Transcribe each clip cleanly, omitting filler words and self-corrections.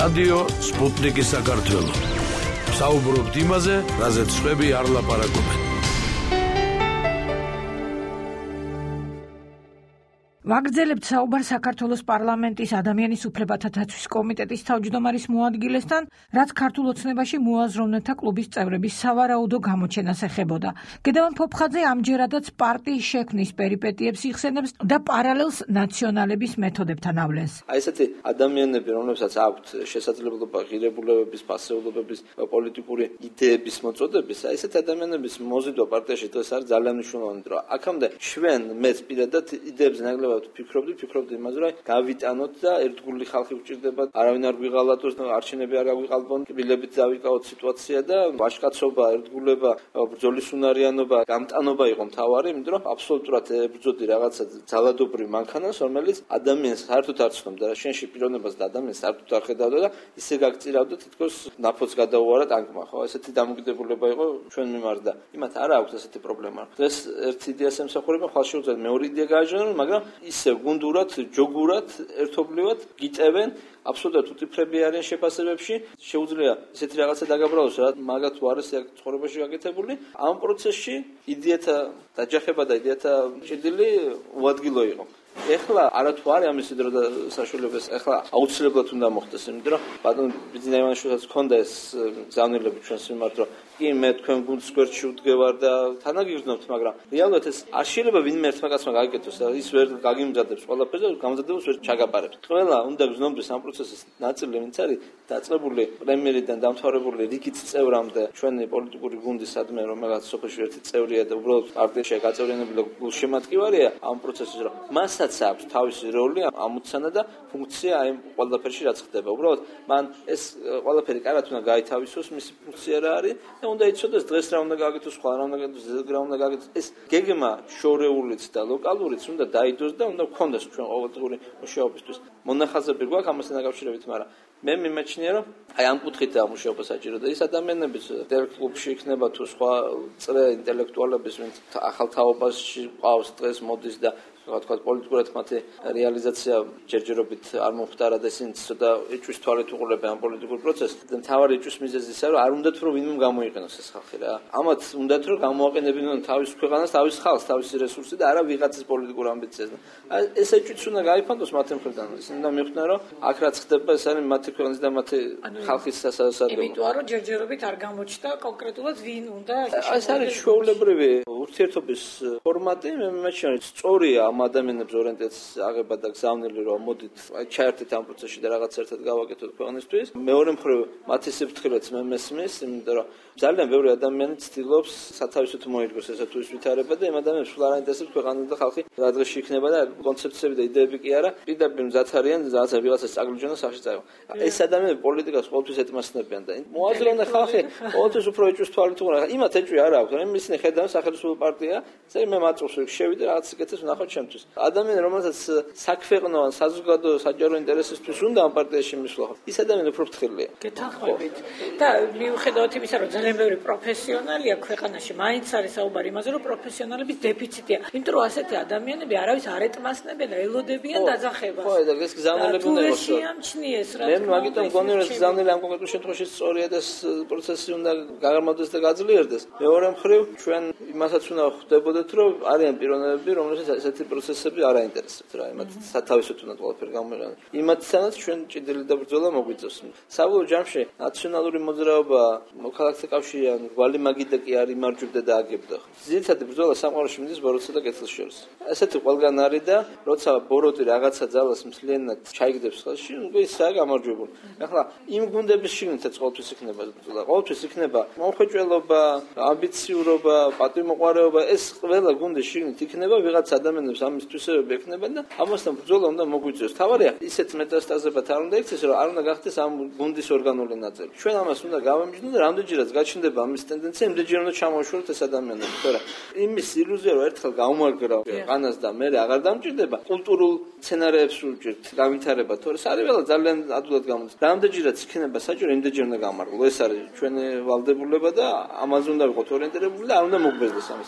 რადიო სპუტნიკი საქართველო. საუბრობთ იმაზე, რაზეც სხვები არ ლაპარაკობენ. ვაგრძელებთ საუბარ საქართველოს პარლამენტის ადამიანის უფლებათა დაცვის კომიტეტის თავმჯდომარის მოადგილესთან, რაც ქართულ ოცნებაში მოაზროვნეთა კლუბის წევრების სავარაუდო გამოჩენას ეხებოდა. გედევან ფოფხაძე ამჯერადაც პარტიის შექმნის პერიპეტიებს იხსენებს და პარალელს ნაციონალების მეთოდებთან ავლენს. ესეთი ადამიანები, რომლებსაც აქვთ შესაძლებლობა ღირებულებების, ფასეულობების, პოლიტიკური იდეების მოწოდების, ესეთი ადამიანების მოზიდვა პარტიაში დღეს არის ძალიან მნიშვნელოვანი, რომ აქამდე ჩვენ მეც პირადად იდეებს ნაკლებად ფიქრობდი იმაზე, რომ გავიტანოთ და ერთგული ხალხი გვჭირდება, არავინ არ გვიღალატოს, არჩევნები არ გაგვიყალბონ, კბილებით დავიკავოთ სიტუაცია და ვაჟკაცობა, ერთგულება, ბრძოლის უნარიანობა, გამტანობა იყო მთავარი, იმიტომ რომ აბსოლუტურად ებრძოდი რაღაცა ძალადობრივ მანქანას, რომელიც ადამიანს საერთოდ არ ცნობდა და შენში პიროვნებას და ადამიანს საერთოდ არ ხედავდა და ისე გაგწირავდა, თითქოს ნაფოც გადაუარა ტანკმა, ხო? ესეთი დამოკიდებულება იყო ჩვენ მიმართ და იმათ არ აქვს ესეთი პრობლემა. დღეს ერთ იდეას ემსახურება, ხალხი შეუძლია მეორე იდეა გააჩნიონ, მაგრამ ისე გუნდურად, ჯოგურად, ერთობლივად გიტევენ, აბსოლუტურად უტიფრები არიან შეფასებებში, შეუძლია ესეთი რაღაცა დაგაბრალოს, რა მაგათ უარესი აქ ცხოვრებაში გაკეთებული. ამ პროცესში იდეათა დაჯახება და იდეათა ჭიდილი უადგილო იყო. ეხლა არათუ არის ამის დრო და საშუალებას, ეხლა აუცილებლად უნდა მოხდეს, იმიტომ რომ ბატონ ბიძინა ივანიშვილსაც ჰქონდა ეს გზავნილები ჩვენს მიმართ, რომ კი მე თქვენ გუნდს გვერდში ვდგევარ და თანაგიგრძნობთ, მაგრამ რეალურად ეს არ შეიძლება ვინმე ერთმა კაცმა გააკეთოს და ის ვერ გაგიმზადებს ყველაფერს და გამზადებას ვერ ჩაგაბარებს. ყველა უნდა გზნობდეს ამ პროცესის ნაწილი, ვინც არის დაწყებული პრემიერიდან დამთავრებული რიგით წევრამდე ჩვენი პოლიტიკური გუნდის ადმე, რომელსაც სოფელში ერთი წევრია და უბრალოდ პარტიაში გაწევრიანებული და გულშემატკივარია ამ პროცესის, რომ მასაც აქვს თავისი როლი, ამოცანა და ფუნქცია აი ყველაფერში რაც ხდება. უბრალოდ მან ეს ყველაფერი კარგად უნდა გაითავისოს, მისი ფუნქცია რა არის და უნდა იცოდეს დღეს რა უნდა გააკეთოს, სხვა რა უნდა გააკეთოს, ზედ რა უნდა გააკეთოს. ეს გეგმა შორეულიც და ლოკალურიც უნდა დაიდოს და უნდა გქონდეს ჩვენ ყოველდღიური მუშაობისთვის. მონახაზები გვაქვს ამასთან დაკავშირებით, მაგრამ მე მიმაჩნია, რომ აი ამ კუთხითაა მუშაობა საჭირო და ის ადამიანების კლუბში იქნება თუ სხვა წრე ინტელექტუალების, ვინც ახალ თაობაში ყავს დღეს მოდის და თქვა პოლიტიკურად მათი რეალიზაცია ჯერჯერობით არ მომხდარა და ისინი ცოტა ეჭვის თვალით უყურებენ ამ პოლიტიკურ პროცესს და მთავარი ეჭვის მიზეზი ისაა, რომ არ უნდათ რომ ვინმე გამოიყენოს ეს ხალხი რა. ამათ უნდათ რომ გამოაყენებინონ თავის ქვეყანას, თავის ხალხს, თავისი რესურსი და არა ვიღაცის პოლიტიკურ ამბიციას. ეს ეჭვიც უნდა გაიფანტოს მათი მხრიდან. ისინი უნდა მიხვდნენ, რომ აქ რაც ხდება, ეს არის მათი ქვეყნის და მათი ხალხის სასადო. იმიტომ რომ ჯერჯერობით არ გამოჩნდა კონკრეტულად ვინ უნდა ეს არის ჩვეულებრივი ურთიერთობის ფორმატი, მე მიმაჩნია, სწორია ამ ადამიანებს ორიენტაციას აღება და გზავნილი, რომ მოდით ჩაერთეთ ამ პროცესში და რაღაც ერთად გავაკეთოთ ქვეყნისთვის. მეორე მხრივ მათი სიფრთხილეც მე მესმის, იმიტომ რომ ძალიან ბევრი ადამიანი ცდილობს სათავისოდ მოიგოს ესა თუ ის ვითარება და იმ ადამიანებს სულ არ აინტერესებს ქვეყანა და ხალხი რა დღეში იქნება და კონცეფციები და იდეები კი არა, პირდაპირ მზად არიან რაღაცა ვიღაცას წაგლიჯონ და სახში წაიღო. ეს ადამიანები პოლიტიკას ყოველთვის ეთმასნებიან და მოაზროვნე ხალხი ყოველთვის უფრო ეჭვის თვალით უყურებენ. იმათ ეჭვი არ აქვს, რომ ისინი ხედავენ სახელმწიფო პარტია, ესე მე მაწუხს შევიდე რაღაც იკეთებს ვნახოთ ჩემთვის. ადამიანი, რომელსაც საქვეყნო ან საზოგადო საჯარო ინტერესისთვის უნდა ამ პარტიაში მისვლა, ის ადამიანი უფრო ფრთხილია. გეთანხმებით. და მიუხედავად იმისა, რომ ძალიან ბევრი პროფესიონალია ქვეყანაში, მაინც არის საუბარი იმაზე, რომ პროფესიონალების დეფიციტია. იმიტომ რომ ასეთი ადამიანები არავის არ ეტმასნებენ და ელოდებიან დაძახებას. ხო, და ეს გზავნილები უნდა იყოს. შეამჩნიეს რა. მე მაგიტომ მგონი, რომ გზავნილი ამ კონკრეტულ შემთხვევაში სწორია და პროცესი უნდა გაღრმავდეს და გაძლიერდეს. მეორე მხრივ, ჩვენ იმასაც უნდა ხვდებოდეთ, რომ არიან პიროვნებები, რომლებსაც ესეთი პროცესები არ აინტერესებთ რა, იმათ სათავისოდ უნდა ყველაფერი გამოიყენონ. იმათთანაც ჩვენ ჭიდილი და ბრძოლა მოგვიწევს. საბოლოო ჯამში ნაციონალური მოძრაობა, მოქალაქეთა კავშირი ან გვალი მაგიდა კი არ იმარჯვებდა და აგებდა. ძირითადი ბრძოლა სამყაროში მიდის ბოროტსა და კეთილს შორის. ესეთი ყველგან არის და როცა ბოროტი რაღაცა ძალას მთლიანად ჩაიგდებს ხელში, უკვე ისაა გამარჯვებული. ახლა იმ გუნდების შიგნითაც ყოველთვის იქნება ბრძოლა. ყოველთვის იქნება მომხვეჭველობა, ამბიციურობა, პატივმოყვარეობა, ეს ყველა გუნდის შიგნით იქნება ვიღაც ადამიანებს ამისთვის ექნებიან და ამასთან ბრძოლა უნდა მოგვიწევს. თავარია ისეთ მეტასტაზებად არ უნდა იქცეს, რომ არ უნდა გახდეს ამ გუნდის ორგანული ნაწილი. ჩვენ ამას უნდა გავამჯნოთ და რამდენჯერაც გაჩნდება ამის ტენდენცია, იმდენჯერ უნდა ჩამოვშოროთ ეს ადამიანები. თორე იმის ილუზია, რომ ერთხელ გავმარგრავ ყანას და მე აღარ დამჭირდება, კულტურულ სცენარებს ვუჭირთ, გავითარება, თორე საერთოდ ძალიან ადვილად გამოდის. რამდენჯერაც იქნება საჭირო, იმდენჯერ უნდა გამარგვლო. ეს არის ჩვენი ვალდებულება და ამაზე უნდა ვიყოთ ორიენტირებული და არ უნდა მოგვეძდეს ამის კეთება.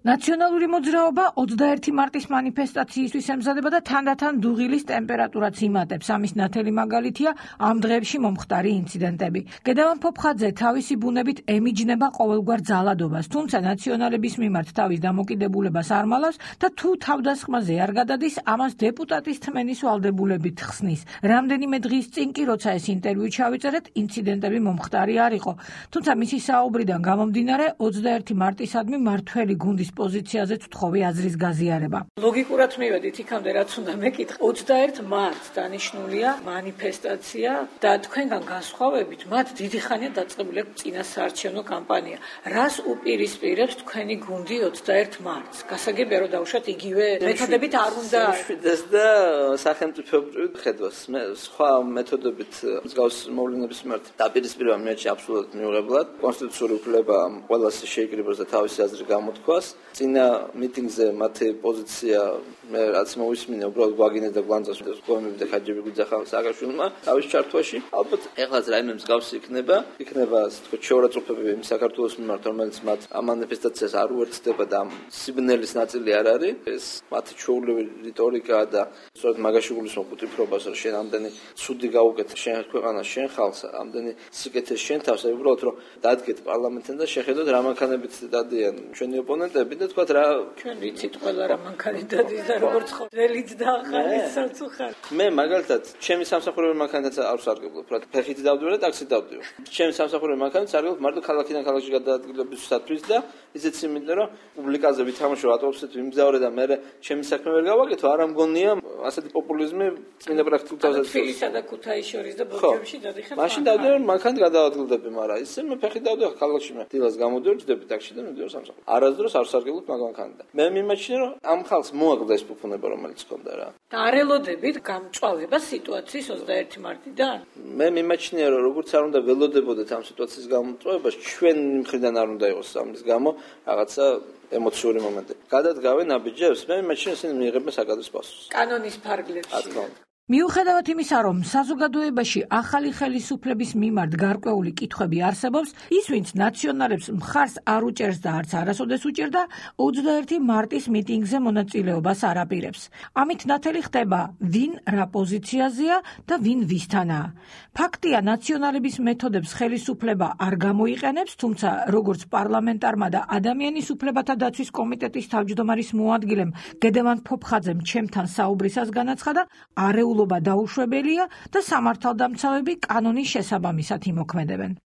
ნაციონალური მოძრაობა 21 მარტის მანიფესტაციისთვის ემზადება და თანდათან დუღილის ტემპერატურაც იმატებს. ამის ნათელი მაგალითია ამ დღეებში მომხდარი ინციდენტები. გედევან ფოფხაძე თავისი ბუნებით ემიჯნება ყოველგვარ ძალადობას, თუმცა ნაციონალების მიმართ თავის დამოკიდებულებას არ მალავს და თუ თავდასხმაზე არ გადადის, ამას დეპუტატის თმენის ვალდებულებით ხსნის. რამდენიმე დღის წინ კი, როცა ეს ინტერვიუ ჩავიწერეთ, ინციდენტები მომხდარი არ იყო. თუმცა მისი საუბრიდან გამომდინარე 21 მარტისადმი მართველი გუნდის პოზიციაზე ვთხოვი აზრის გაზიარება. ლოგიკურად მივედით იქამდე, რაც უნდა მეკითხა. 21 მარტს დანიშნულია მანიფესტაცია და თქვენგან განსხვავებით, მათ დიდი ხანია დაწყებული აქვს წინასაარჩევნო კამპანია. რას უპირისპირებს თქვენი გუნდი 21 მარტს? გასაგებია, რომ დავუშვათ იგივე მეთოდებით არ უნდა შეშვიდეს და სახელმწიფოებრივ ხედვას. მე სხვა მეთოდებით მსგავს მოვლენების მიმართ დაპირისპირება მეჩი აბსოლუტურად მიუღებლად. კონსტიტუციური უფლება ყველას შეიკრიბოს და თავისი აზრი გამოთქვას. წინა მიტინგზე მათი პოზიცია მე რაც მოვისმინე, უბრალოდ გვაგინეს და გვანძას გომები და ხაჯები გვიძახა სააკაშვილმა თავის ჩართვაში. ალბათ ეხლაც რაიმე მსგავსი იქნება, ასე თქვა შეურაცხყოფები იმ საქართველოს მიმართ, რომელიც მათ ამ მანიფესტაციას არ უერთდება და ამ სიბნელის ნაწილი არ არის. ეს მათი ჩვეულებრივი რიტორიკაა და სწორედ მაგაში გულისხმობ უპირობას, რომ შენ ამდენი ცუდი გაუკეთე შენ ქვეყანას, შენ ხალხს, ამდენი სიკეთეს შენ თავს, უბრალოდ რომ დადგეთ პარლამენტთან და შეხედოთ რა მანქანებით დადიან ჩვენი ოპონენტები და თქვათ რა ჩვენ ვიცით ყველა რა მანქანით დადის და როგორც ხო ველით და ახალიცაც უხარ. მე მაგალითად ჩემი სამსახურებრივი მანქანაც არ ვსარგებლობ, რა ფეხით დავდივარ და ტაქსით დავდივარ. ჩემი სამსახურებრივი მანქანით სარგებლობ მარტო ქალაქიდან ქალაქში გადაადგილებისათვის და ისიც იმიტომ რომ პუბლიკაზე ვითამაშო ავტობუსით ვიმგზავრე და მე ჩემი საქმე ვერ გავაკეთო, არ ამგონია ასეთი პოპულიზმი წმინდა პრაქტიკულ თავზეც. თბილისსა და ქუთაისში შორის და ბორჯომში დადიხარ. მაშინ დავდივარ მანქანით გადავადგილდები, მაგრამ ისე მე ფეხით დავდივარ ქალაქში მე. დილას გამოდივარ, ჯდები ტაქსში და მივდივარ სამსახურში. არასდროს არ ვსარგებლობ მაგ მანქანიდან. მე მიმაჩნია რომ ამ ხალხს მოაგდა ეს ფუფუნება რომელიც ჰქონდა რა. და არ ელოდებით გამწვალება სიტუაციის 21 მარტიდან? მე მიმაჩნია რომ როგორც არ უნდა ველოდებოდეთ ამ სიტუაციის გამწვავებას, ჩვენ მხრიდან არ უნდა იყოს ამის გამო რაღაცა ემოციური მომენტი. გადადგავენ აბიჯებს, მე მიმაჩნია ისინი მიიღებენ საკადრის პასუხს. კანონის ფარგლებში. მიუხედავად იმისა, რომ საზოგადოებაში ახალი ხელისუფლების მიმართ გარკვეული კითხვები არსებობს, ის ვინც ნაციონალებს მხარს არ უჭერს და არც არასოდეს უჭერდა, 21 მარტის მიტინგზე მონაწილეობას არ აპირებს. ამით ნათელი ხდება, ვინ რა პოზიციაზეა და ვინ ვისთანაა. ფაქტია, ნაციონალების მეთოდებს ხელისუფლება არ გამოიყენებს, თუმცა როგორც პარლამენტარმა და ადამიანის უფლებათა დაცვის კომიტეტის თავმჯდომარის მოადგილემ გედევან ფოფხაძემ ჩემთან საუბრისას განაცხადა, არეულობა დაუშვებელია და სამართალდამცავები კანონის შესაბამისად იმოქმედებენ.